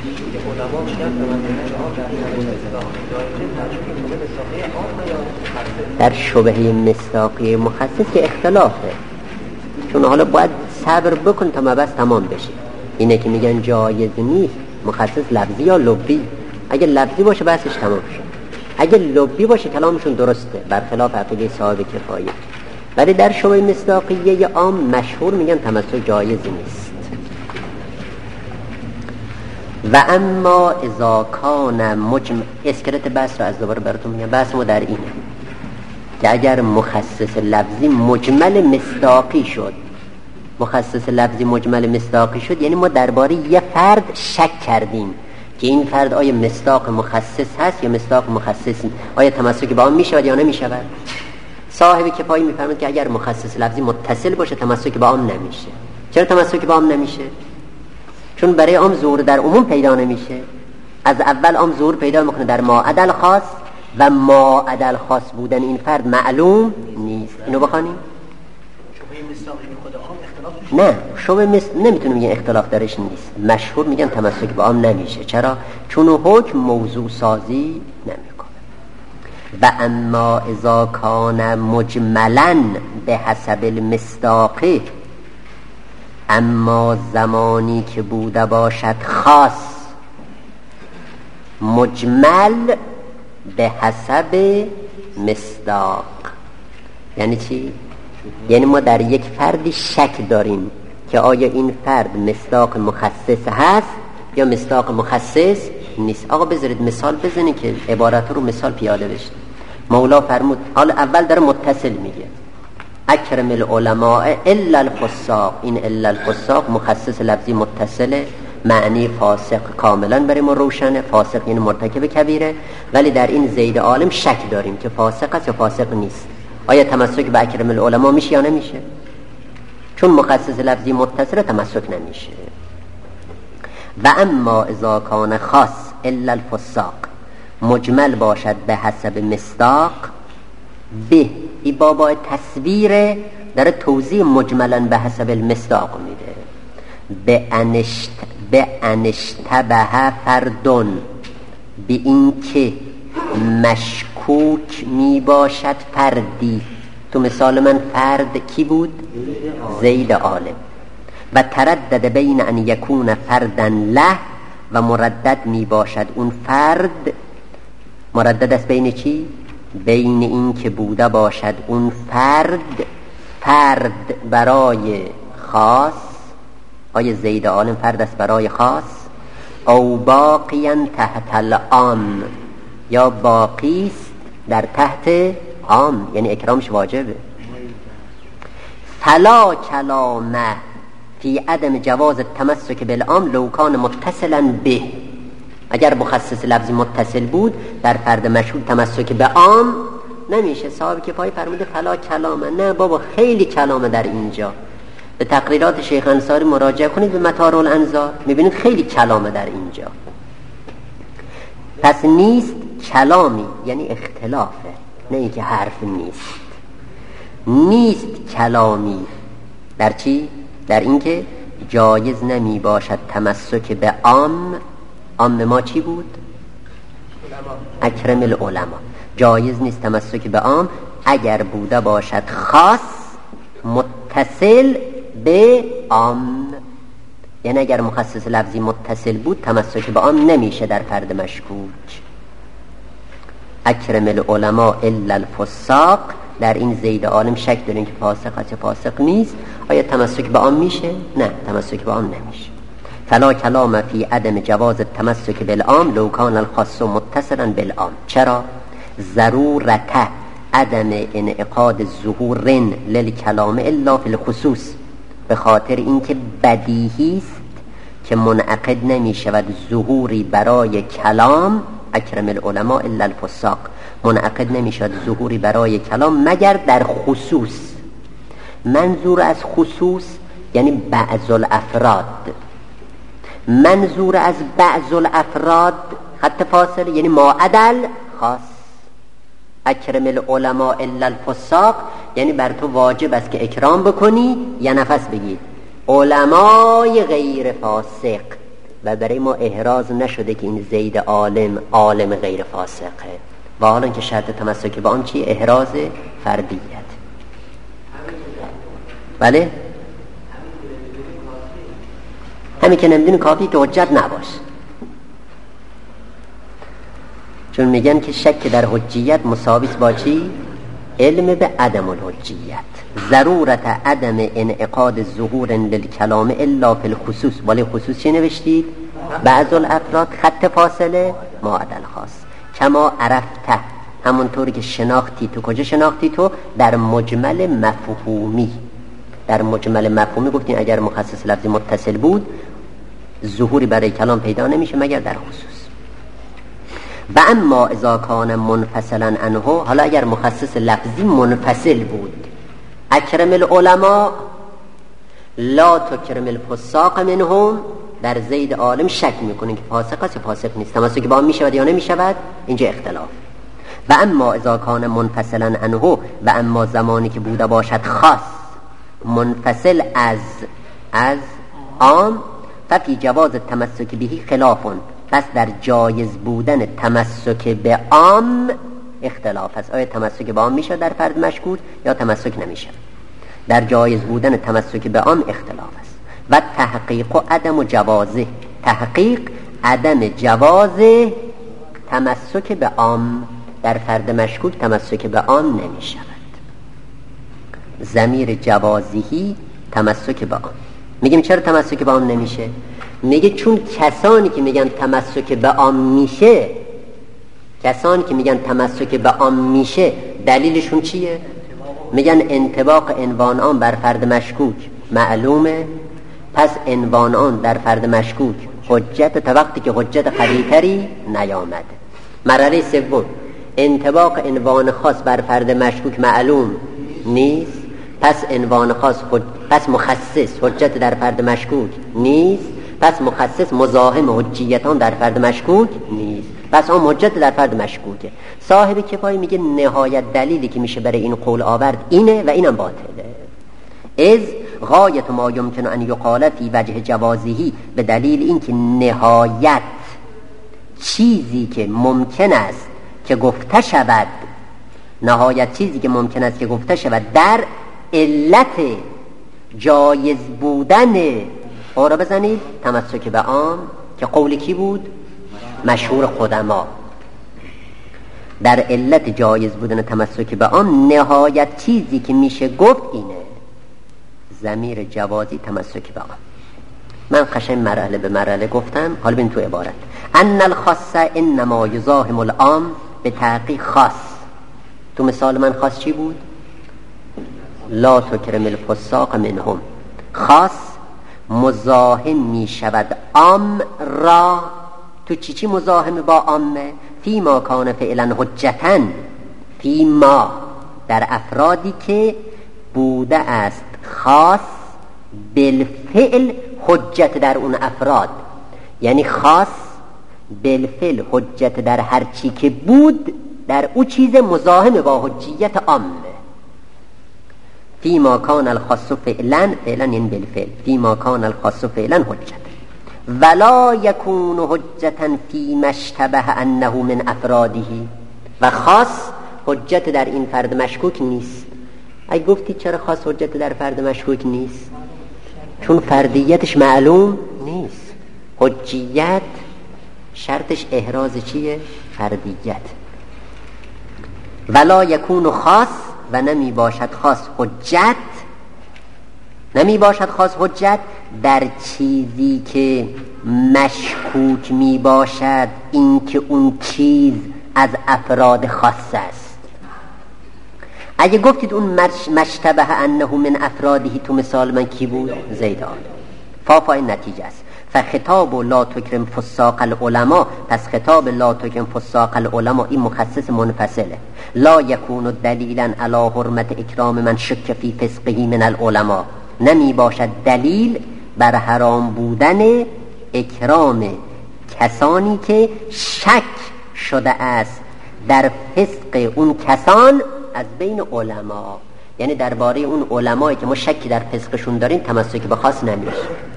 در شبهه مصداقی مخصص که اختلافه، چون حالا باید صبر بکن تا مبحث تمام بشه. اینه که میگن جایز نیست مخصص لفظی یا لفظی. اگه لفظی باشه بحثش تمام شد، اگه لفظی باشه کلامشون درسته برخلاف عقیده صاحب کفایه. ولی در شبهه مصداقیه عام مشهور میگن تمسک جایز نیست. و اما اذا کان مجمل، اسکلت بحث رو از دوباره براتون میگم. بحث ما در اینه که اگر مخصص لفظی مجمل مصداقی شد، مخصص لفظی مجمل مصداقی شد یعنی ما درباره یه فرد شک کردیم که این فرد آیا مصداق مخصص هست یا مصداق مخصص نیست، آیا تمسک با آن میشود یا نمیشود. صاحب کفایه میفرماید که اگر مخصص لفظی متصل باشه تمسک با آن نمیشه. چرا تمسک با آن نمیشه؟ چون برای عام ظهور در عموم پیدا نمیشه. از اول عام ظهور پیدا میکنه در ما عدل خاص و ما عدل خاص بودن این فرد معلوم نیست. اینو بخوانیم. شبهه مصداقی خود عام اختلاف نه، شبهه نمیتونم بگم اختلاف درش نیست. مشهور میگن تمسک با عام نمیشه. چرا؟ چون حکم موضوع سازی نمیکنه. و اما اذا کان مجملا به حسب المصداق، اما زمانی که بوده باشد خاص مجمل به حسب مصداق. یعنی چی؟ یعنی ما در یک فردی شک داریم که آیا این فرد مصداق مخصص هست یا مصداق مخصص نیست. آقا بذارید مثال بزنید که عبارت رو مثال پیاده بشه. مولا فرمود، حالا اول داره متصل میگه، اکرم العلماء الا الفساق. این الا الفساق مخصص لفظی متصله، معنی فاسق کاملا برای ما روشنه. فاسق یعنی مرتکب کبیره، ولی در این زید عالم شک داریم که فاسق است یا فاسق نیست. آیا تمسک به اکرم العلماء میشه یا نمیشه؟ چون مخصص لفظی متصل تمسک نمیشه. و اما اذا کان خاص الا الفساق، مجمل باشد به حسب مصداق. به ای بابا تصویر در توضیح مجملا به حسب المصداق میده. به انشتبه فردون، به این که مشکوک می باشد فردی. تو مثال من فرد کی بود؟ زید عالم. و تردد بین ان یکون فردن له، و مردد می باشد اون فرد. مردد است بین چی؟ بین این که بوده باشد اون فرد برای خاص. آیا زید عالم فرد است برای خاص؟ او باقیا تحت العام، یا باقیست در تحت عام، یعنی اکرامش واجبه. فلا کلام فی عدم جواز التمسک بالعام لو کان متصلا به. اگر مخصص لفظی متصل بود در فرد مشهور تمسک به عام نمیشه. صاحب کفایه فرموده فلا کلامه. نه بابا، خیلی کلامه در اینجا. به تقریرات شیخ انصاری مراجعه کنید، به مطار الانظار، میبینید خیلی کلامه در اینجا. پس نیست کلامی، یعنی اختلافه، نه اینکه حرف نیست. نیست کلامی در چی؟ در اینکه جایز نمی باشد تمسک به عام. عام ما چی بود؟ اکرم العلماء. جایز نیست تمسک به عام اگر بوده باشد خاص متصل به عام. یعنی اگر مخصص لفظی متصل بود تمسک به عام نمیشه در فرد مشکوک. اکرم العلماء الا الفساق، در این زید عالم شک دارین که فاسق است یا فاسق نیست. آیا تمسک به عام میشه؟ نه، تمسک به عام نمیشه. فلا کلام فی عدم جواز التمسک بالعام لو کان الخاص متصلا بالعام. چرا؟ ضرورت عدم انعقاد ظهور للکلام الا فی الخصوص. به خاطر اینکه بدیهی است که منعقد نمی شود ظهوری برای کلام. اکرم العلماء الا الفساق، منعقد نمی شود ظهوری برای کلام مگر در خصوص. منظور از خصوص یعنی بعض الافراد. منظور از بعض الافراد خط فاصله یعنی ما عدل خاص. اکرم العلماء الا الفساق یعنی بر تو واجب است که اکرام بکنی یا نفس بگید علمای غیر فاسق. و برای ما احراز نشده که این زید عالم غیر فاسقه. و حالا که شرط تمسک به آن چیه؟ احراز فردیت. بله؟ همین که نمیدونی کافی که حجت نباش. چون میگن که شک در حجیت مساویس با چی؟ علم به عدم الحجیت. ضرورت عدم انعقاد ظهور للکلام الا فی الخصوص. ولی خصوص چی نوشتید؟ بعض الافراد خط فاصله ما عدل خاص. کما عرفته، همونطوری که شناختی تو. کجا شناختی تو؟ در مجمل مفهومی. در مجمل مفهومی گفتین اگر مخصص لفظی متصل بود ظهوری برای کلام پیدا نمیشه مگر در خصوص. و اما اذا کان منفصلا عنه، حالا اگر مخصص لفظی منفصل بود، اکرم العلماء لا تکرم الفساق منهم، در زید عالم شک میکنین که فاسق است یا فاسق نیست. تمسک با هم میشود یا نمیشود؟ اینجا اختلاف. و اما اذا کان منفصلا عنه، و اما زمانی که بوده باشد خاص منفصل از عام، ففی جواز التمسک بهی خلافون، پس در جایز بودن تمسک به عام اختلاف است. آیا تمسک به عام میشه در فرد مشکوک یا تمسک نمیشه؟ در جایز بودن تمسک به عام اختلاف است. و تحقیق و عدم جوازه، تحقیق عدم جواز تمسک به عام. در فرد مشکوک تمسک به عام نمی شود. ضمیر جوازیهی تمسک به عام. میگیم چرا تمسک به عام نمیشه؟ میگه چون کسانی که میگن تمسک به عام میشه، کسانی که میگن تمسک به عام میشه دلیلشون چیه؟ میگن انطباق عنوان عام بر فرد مشکوک معلومه، پس عنوان آن در فرد مشکوک حجت تا وقتی که حجت قوی‌تری نیامده. مرحله سوم، انطباق عنوان خاص بر فرد مشکوک معلوم نیست، پس عنوان خاص پس مخصص حجت در فرد مشکوک نیست، پس مخصص مزاحم حجیتان در فرد مشکوک نیست، پس اون حجت در فرد مشکوکه. صاحب کفایه میگه نهایت دلیلی که میشه برای این قول آورد اینه و اینم باطله. از غایت ما یمکن ان یقال فی وجه جوازیهی، به دلیل اینکه نهایت چیزی که ممکن است که گفته شود، نهایت چیزی که ممکن است که گفته شود در علت جایز بودن را بزنید تمسک به عام، که قول کی بود؟ مشهور قدما. در علت جایز بودن تمسک به عام نهایت چیزی که میشه گفت اینه، ضمیر جوازی تمسک به عام. من قشنگ مرحله به مرحله گفتم، حالا ببین تو عبارت ان الخاص انما یزاحم العام به تحقیق خاص. تو مثال من خاص چی بود؟ لا تکرم الفساق منهم. خاص مزاحم می شود عام را. تو چی مزاحم با عامه؟ فی ما کان فعلا حجتن، فی ما در افرادی که بوده است خاص بالفعل حجت در اون افراد، یعنی خاص بالفعل حجت در هر چی که بود در او چیز مزاحم با حجیت عامه. فی ما کان الخاص فعلا، فعلا یعنی بالفعل، فی ما کان الخاص فعلا حجت ولا یکون حجتا فی ما اشتبه انه من افراده. و خاص حجت در این فرد مشکوک نیست. اگه گفتی چرا خاص حجت در فرد مشکوک نیست؟ چون فردیتش معلوم نیست. حجیت شرطش احراز چیه؟ فردیت. ولا یکون خاص، و نمی باشد خاص حجت، نمی باشد خاص حجت در چیزی که مشکوک می باشد این که اون چیز از افراد خاص است. اگه گفتید اون مشتبه انه من افرادی، تو مثال من کی بود؟ زیدان. فافای نتیجه است. فخطاب لا تکرم فساق العلماء، پس خطاب لا تکرم فساق العلماء این مخصص منفصله. لا یکون دلیلا علی حرمت اکرام من شک فی فسقه من العلماء، نمی باشد دلیل بر حرام بودن اکرام کسانی که شک شده است در فسق اون کسان از بین علما. یعنی درباره اون علمایی که ما شکی در فسقشون داریم تمسک به خاص نمیشه.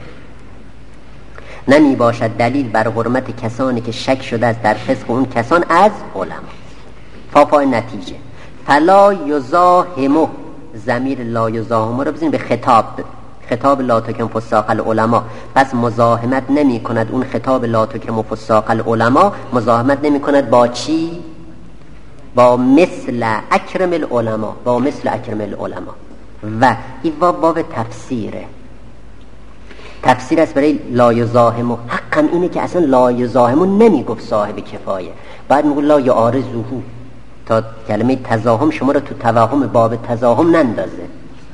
نمی باشد دلیل بر حرمت کسانی که شک شده است در فسق اون کسان از علما. فاپای نتیجه فلا یزاحمه، ضمیر لا یزاحمه رو بزنید به خطاب، خطاب لا تکرم فساق العلماء. پس مزاحمت نمی کند اون خطاب لا تکرم فساق العلماء، مزاحمت نمی کند با چی؟ با مثل اکرم العلماء، با مثل اکرم العلماء. و این باب تفسیره، تفسیر است برای لا یزاحمه. حقم اینه که اصلا لا یزاحمه نمی گفت صاحب کفایه، بعد میگه لا یعارضه، تا کلمه تزاحم شما رو تو توهم باب تزاحم نندازه.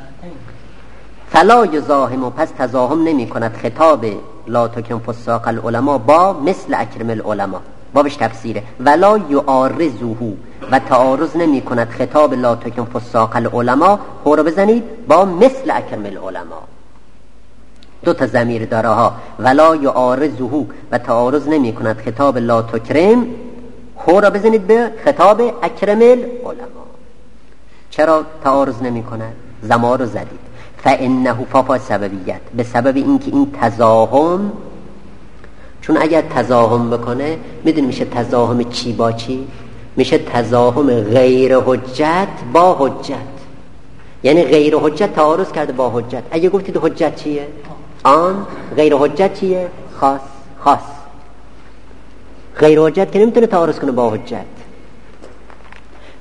فلا یزاحمه، پس تزاحم نمی کند خطاب لا تکرم فساق العلماء با مثل اکرم العلماء، بابش تفسیره. ولا یعارضه، و تعارض نمی کند خطاب لا تکرم فساق العلماء، هو رو بزنید با مثل اکرم العلماء. دو تا ضمیر داره ها. ولا یعارضه، و تعارض نمی کند خطاب لا تکرم، هو را بزنید به خطاب اکرم العلماء. چرا تعارض نمی کند؟ ضمیر رو زدید. فانه فاف سببیت، به سبب اینکه این تزاحم، چون اگر تزاحم بکنه میدونی میشه تزاحم چی با چی؟ میشه تزاحم غیر حجت با حجت. یعنی غیر حجت تعارض کرده با حجت. اگه گفتید حجت چیه؟ آن. غیر حجت چیه؟ خاص. خاص غیر حجت که نمیتونه تعارض کنه با حجت.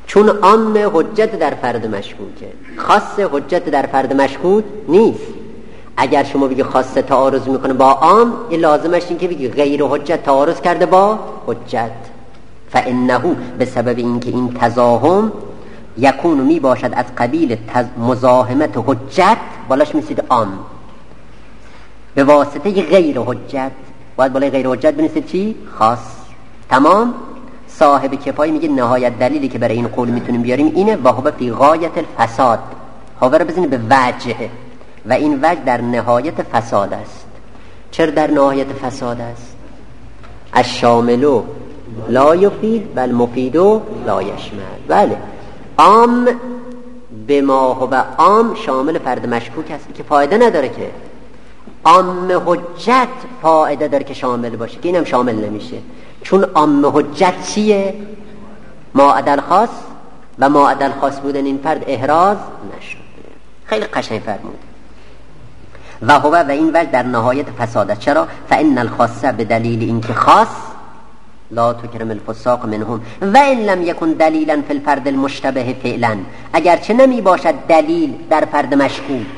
چون عام حجت در فرد مشکوکه، خاص حجت در فرد مشکوک نیست. اگر شما بگی خاصه تعارض میکنه با عام، این لازمش این که بگی غیر حجت تعارض کرده با حجت. فانه به سبب اینکه این تزاحم یکون می باشد از قبیل مزاحمت حجت، بالاش میسید عام به واسطه غیر حجت، باید بالای غیر حجت بنویسید چی؟ خاص. تمام. صاحب کفایی میگه نهایت دلیلی که برای این قول میتونیم بیاریم اینه و هو فی غایت الفساد. هاور بزنید به وجه، و این وجه در نهایت فساد است. چرا در نهایت فساد است؟ الشامل لا یفید بل مفید لا یشمل. بله، عام به ما هو عام شامل فرد مشکوک است که فایده نداره که عام حجت فایده داره که شامل باشه، که اینم شامل نمیشه. چون عام حجت چیه؟ ما عدل خاص، و ما عدل خاص بودن این فرد احراز نشد. خیلی قشنگ فرمود. و هو و این وجه در نهایت فساد. چرا؟ فان الخاصه به دلیل اینکه خاص لا تکرم الفساق منهم و ان لم یکن دلیلا فی الفرد المشتبه فعلا، اگرچه نمی باشد دلیل در فرد مشکوک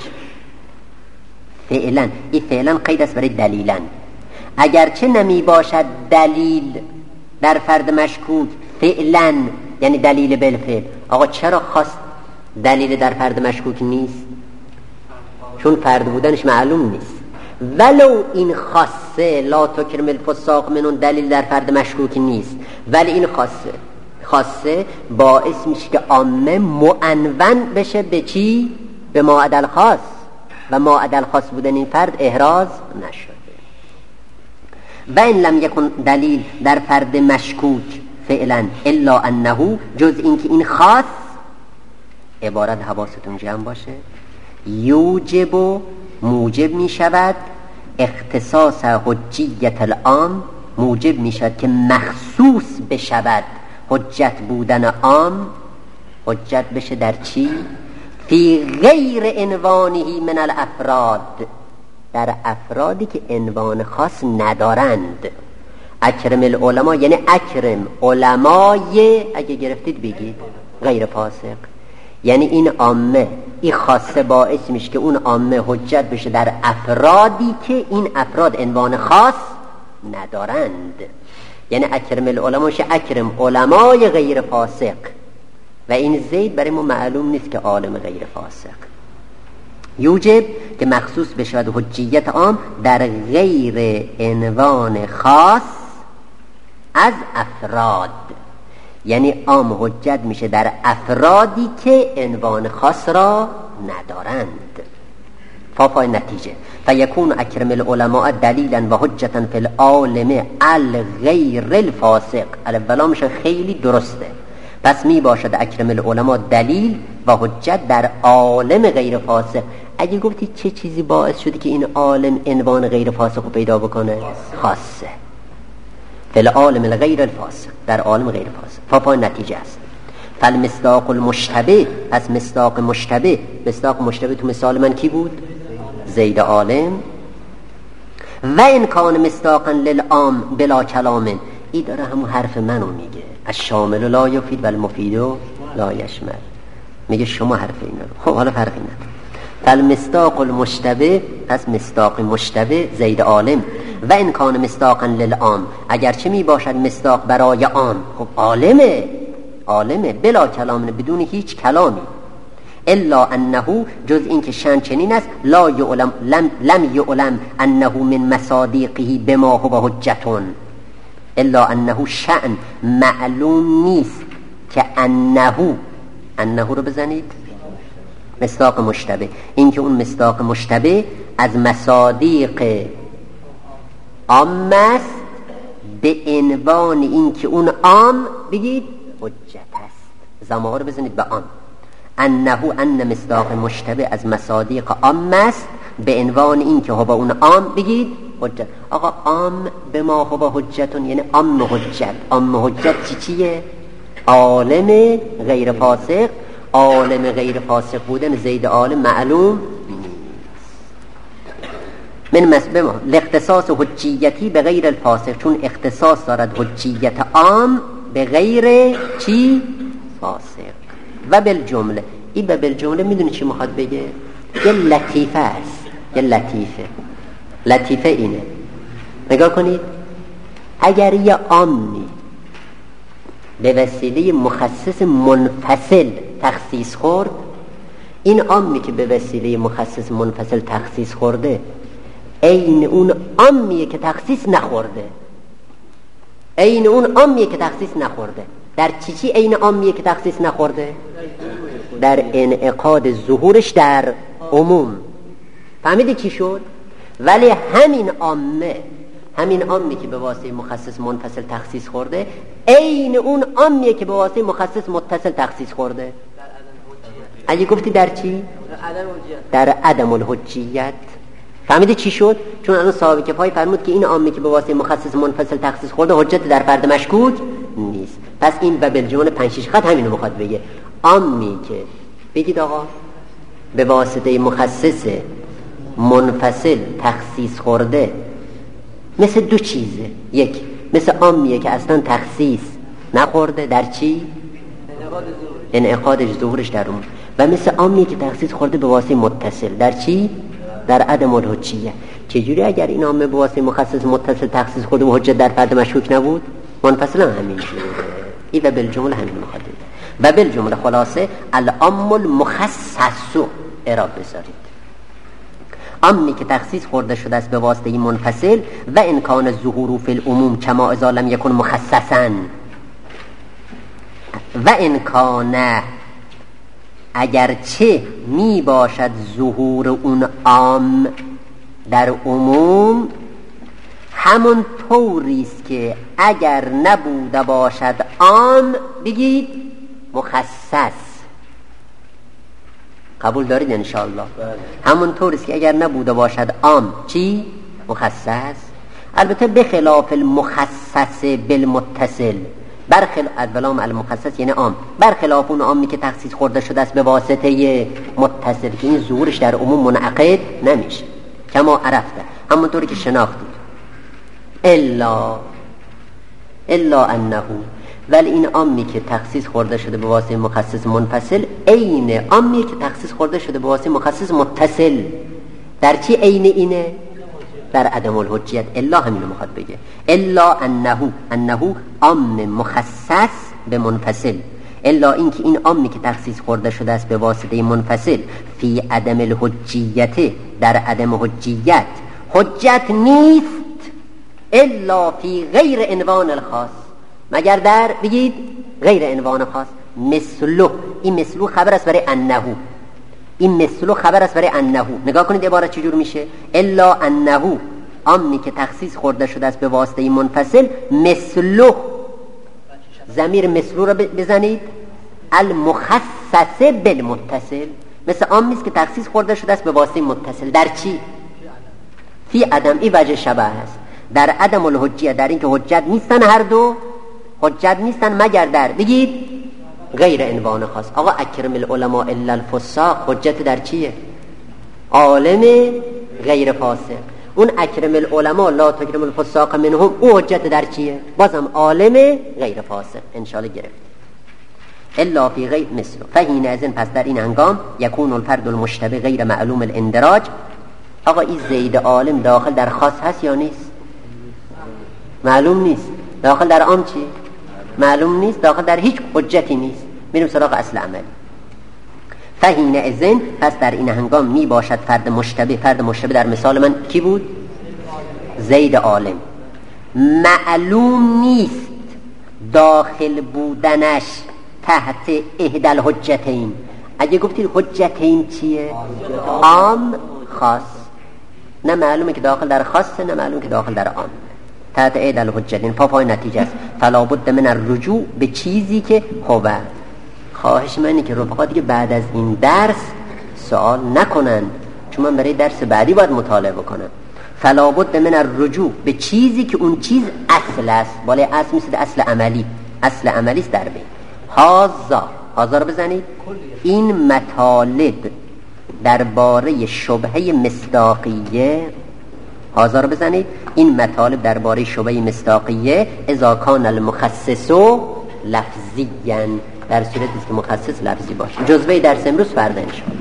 فعلا، این فعلا قید است برای دلیلا، اگرچه نمی باشد دلیل در فرد مشکوک فعلا، یعنی دلیل بالفعل. آقا چرا خاص دلیل در فرد مشکوک نیست؟ چون فرد بودنش معلوم نیست. ولو این خاصه لا تکرم الفساق منون دلیل در فرد مشکوک نیست، ولی این خاصه باعث میشه که عامه معنون بشه به چی؟ به ما عدل خاص، و ما عدل خاص بودن این فرد احراز نشده. و این لم یکن دلیل در فرد مشکوک فعلا الا انه، جز این که این خاص، عبارت حواستون جمع باشه، یوجب و موجب می شود اختصاص حجیت العام، موجب می شود که مخصوص بشود حجت بودن عام. حجت بشه در چی؟ فی غیر عنوانه من الافراد، در افرادی که عنوان خاص ندارند. اکرم العلماء یعنی اکرم علمای، اگه گرفتید بگید غیر فاسق، یعنی این عامه، این خاصه باعث میشه که اون عامه حجت بشه در افرادی که این افراد عنوان خاص ندارند. یعنی اکرم العلماء شه اکرم علمای غیر فاسق، و این زید برای ما معلوم نیست که عالم غیر فاسق. یوجب که مخصوص بشود حجیت عام در غیر عنوان خاص از افراد، یعنی عام حجت میشه در افرادی که عنوان خاص را ندارند. فافای نتیجه فیکون اکرم العلماء دلیلا و حجتا فی العالم الغیر الفاسق. اولامش خیلی درسته. پس می باشد اکرم العلماء دلیل و حجت در عالم غیر فاسق. اگه گفتی چه چیزی باعث شده که این عالم عنوان غیر فاسق رو پیدا بکنه؟ خاصه فی العالم الغیر الفاسق، در عالم غیر فاسق. فافای نتیجه است. فالمصداق المشتبه، پس مصداق مشتبه، مصداق مشتبه تو مثال من کی بود؟ زید عالم. و این کان مصداقا للعام بلا کلام، ای داره همون حرف منو میگه، الشامل لا یفید بل مفید لا یشمل. میگه شما حرف اینا رو. خب حالا فرقی نداره. فالمصداق المشتبه، پس مصداق مشتبه زید عالم. و این کان مصداقا للعام، اگرچه می باشد مصداق برای عام، خب عالمه بلا کلام، بدون هیچ کلامی. الا انه، جز این که شأن چنین است، لا یعلم لم یعلم انه من مصادیقه بما هو حجتون. الا انه شأن معلوم نیست که انه رو بزنید مصداق مشتبه، این که اون مصداق مشتبه از مصادیق عام است به عنوان این که اون عام بگید حجت است. ضمائر بزنید به عام. ان مصداق مشتبه از مصادیق عام است به عنوان این که هو اون عام بگید حجت. آقا عام به ما هو حجتون، یعنی عام حجت. عام حجت چیه؟ عالم غیر فاسق. عالم غیر فاسق بودن زید عالم معلوم من مسبه لاختصاص حجیتی به غیر الفاسق، چون اختصاص دارد حجیت عام به غیر چی؟ فاسق. و بالجمله، این و بالجمله میدونی چی میخواد بگه؟ یه لطیفه است، یه لطیفه اینه، نگاه کنید، اگر یه عامی به وسیله مخصص منفصل تخصیص خورد، این عامی که به وسیله مخصص منفصل تخصیص خورده عین اون عامیه که تخصیص نخورده، عین اون عامیه که تخصیص نخورده. در چی عین عامیه که تخصیص نخورده؟ در انعقاد ظهورش در عموم. فهمیدی چی شد؟ ولی همین عامی که به واسطه مخصص منفصل تخصیص خورده عین اون عامیه که به واسطه مخصص متصل تخصیص خورده. اگه گفتی در چی؟ در عدم الحجیت. فهمیدی چی شد؟ چون الان صاحب کفایه فرمود که این عامی که به واسطه مخصص منفصل تخصیص خورده حجت در فرد مشکوک نیست. پس این و بالجمله 5-6 خط همینو میخواد بگه. عامی که بگید آقا به واسطه مخصص منفصل تخصیص خورده مثل دو چیزه، یک مثل عامیه که اصلا تخصیص نخورده در چی؟ انعقادش ظهورش در اون، و مثل عامیه که تخصیص خورده به واسطه متصل در چی؟ در عدم الحجیه. چجوری اگر این عامه به واسطه مخصص متصل تخصیص خورده و حجت در فرد مشکوک نبود؟ منفصل هم همین جوره. این و بالجمله همین میخواد. و بالجمله خلاصه العام المخصص اعراب بذارید، عامی که تخصیص خورده شده است به واسطه این منفصل، و امکان ظهور فی العموم کما اذا لم یکن مخصصا، و امکان اگرچه می باشد ظهور اون عام در عموم همون طوریست که اگر نبوده باشد عام بگید مخصص. قبول دارید انشاءالله؟ همون طوریست که اگر نبوده باشد عام چی؟ مخصص. البته بخلاف المخصص بالمتصل، برخلاف البلام المخصص یعنی عام، برخلاف اون عامی که تخصیص خورده شده است به واسطه متصل که این ظهورش در عموم منعقد نمیشه. کما عرفته، همونطوری که شناختید. الا انه، ولی این عامی که تخصیص خورده شده به واسطه مخصص منفصل عین عامی که تخصیص خورده شده به واسطه مخصص متصل در چی عین اینه؟ در عدم الحجیت. الا همینو میخواد بگه، الا انه عام مخصص به منفصل، الا اینکه این عامی که تخصیص خورده شده است به واسطه منفصل فی عدم الحجیت، در عدم حجیت حجت نیست الا فی غیر عنوان الخاص، مگر در بگید غیر عنوان خاص. مثلو، این مثلو خبر است برای انه، این مثلو خبر است برای انه. نگاه کنید عبارت چجور میشه؟ الا انه عامی که تخصیص خورده شده است به واسطه منفصل، مثلو، ضمیر مثلو را بزنید، المخصص بالمتصل، مثل عامی است که تخصیص خورده شده است به واسطه متصل در چی؟ فی عدم، این وجه شبه است در عدم الحجیه، در این که حجت نیستن، هر دو حجت نیستن مگر در بگید غیر عنوان خاص. آقا اکرم العلماء الا الفساق حجت در چیه؟ عالم غیر فاسق. اون اکرم العلماء لا تکرم الفساق منهم، او حجت در چیه؟ بازم عالم غیر فاسق. انشاءالله گرفت. الا فی غیر مثل، فحین ازن، پس در این هنگام یکون الفرد المشتبه غیر معلوم الاندراج. آقا این زید عالم داخل در خاص هست یا نیست؟ معلوم نیست. داخل در عام چی؟ معلوم نیست. داخل در هیچ حجتی نیست. میریم سراغ اصل عملی. فحین ازن، پس در این هنگام می باشد فرد مشتبه. فرد مشتبه در مثال من کی بود؟ زید عالم. معلوم نیست داخل بودنش تحت احدى الحجتین. اگه گفتید حجتین چیه؟ عام خاص. نه معلومه که داخل در خاصه، نه معلومه که داخل در عام. تحت احدى الحجتین پای نتیجه است. فلا بد من الرجوع به چیزی که خوبه. خواهش منی که رفقا دیگه بعد از این درس سوال نکنن، چون من برای درس بعدی باید مطالعه بکنم. فلا بد من الرجوع به چیزی که اون چیز اصل است. بالای اصل میشه اصل عملی. اصل عملی است در بین. هازا رو بزنید. این مطالب درباره شبهه مصداقیه، هازا رو بزنید. این مطالب درباره شبهه مصداقیه اذا کان المخصص لفظیاً، در صورتی که مخصص لفظی باشه. جزوه درس امروز فردا ان شاء الله.